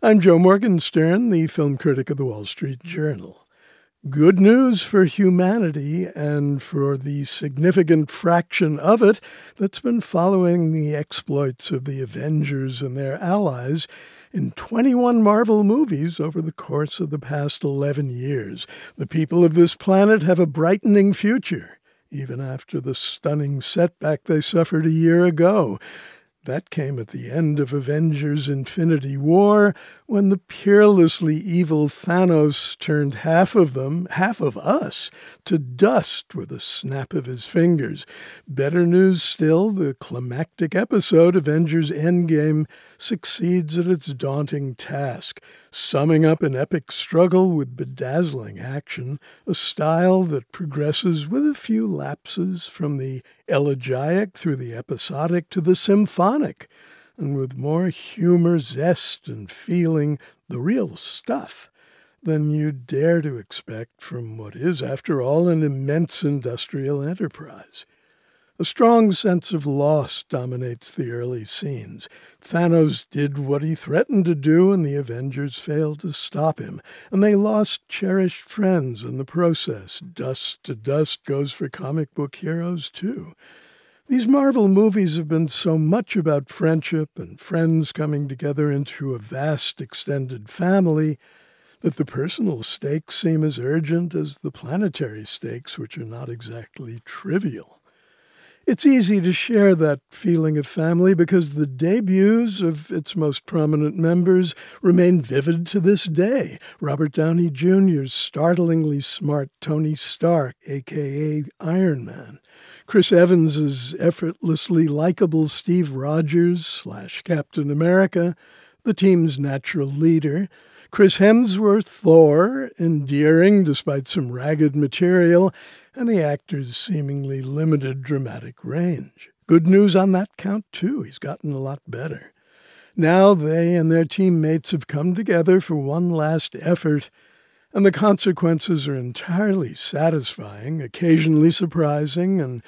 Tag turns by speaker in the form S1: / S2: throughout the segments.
S1: I'm Joe Morgenstern, the film critic of the Wall Street Journal. Good news for humanity and for the significant fraction of it that's been following the exploits of the Avengers and their allies in 21 Marvel movies over the course of the past 11 years. The people of this planet have a brightening future, even after the stunning setback they suffered a year ago. That came at the end of Avengers Infinity War, when the peerlessly evil Thanos turned half of us, to dust with a snap of his fingers. Better news still, the climactic episode, Avengers Endgame, succeeds at its daunting task, summing up an epic struggle with bedazzling action, a style that progresses with a few lapses from the elegiac through the episodic to the symphonic, and with more humor, zest, and feeling, the real stuff, than you'd dare to expect from what is, after all, an immense industrial enterprise. A strong sense of loss dominates the early scenes. Thanos did what he threatened to do, and the Avengers failed to stop him, and they lost cherished friends in the process. Dust to dust goes for comic book heroes, too. These Marvel movies have been so much about friendship and friends coming together into a vast extended family that the personal stakes seem as urgent as the planetary stakes, which are not exactly trivial. It's easy to share that feeling of family because the debuts of its most prominent members remain vivid to this day. Robert Downey Jr.'s startlingly smart Tony Stark, a.k.a. Iron Man. Chris Evans' effortlessly likable Steve Rogers / Captain America, the team's natural leader. Chris Hemsworth, Thor, endearing despite some ragged material, and the actor's seemingly limited dramatic range. Good news on that count, too. He's gotten a lot better. Now they and their teammates have come together for one last effort, and the consequences are entirely satisfying, occasionally surprising, and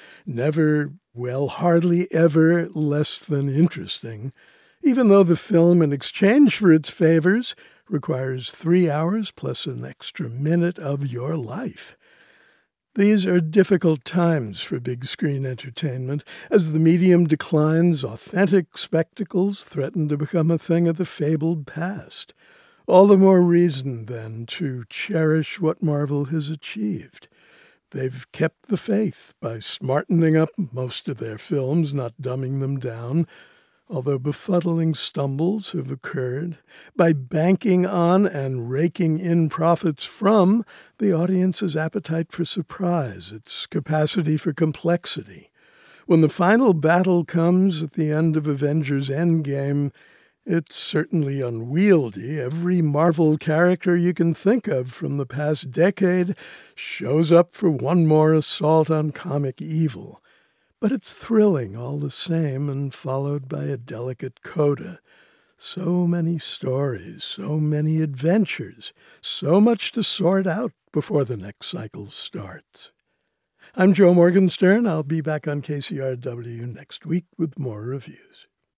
S1: hardly ever less than interesting, even though the film, in exchange for its favors, requires 3 hours plus an extra minute of your life. These are difficult times for big screen entertainment. As the medium declines, authentic spectacles threaten to become a thing of the fabled past. All the more reason, then, to cherish what Marvel has achieved. They've kept the faith by smartening up most of their films, not dumbing them down, although befuddling stumbles have occurred, by banking on and raking in profits from the audience's appetite for surprise, its capacity for complexity. When the final battle comes at the end of Avengers Endgame, it's certainly unwieldy. Every Marvel character you can think of from the past decade shows up for one more assault on comic evil. But it's thrilling all the same, and followed by a delicate coda. So many stories, so many adventures, so much to sort out before the next cycle starts. I'm Joe Morgenstern. I'll be back on KCRW next week with more reviews.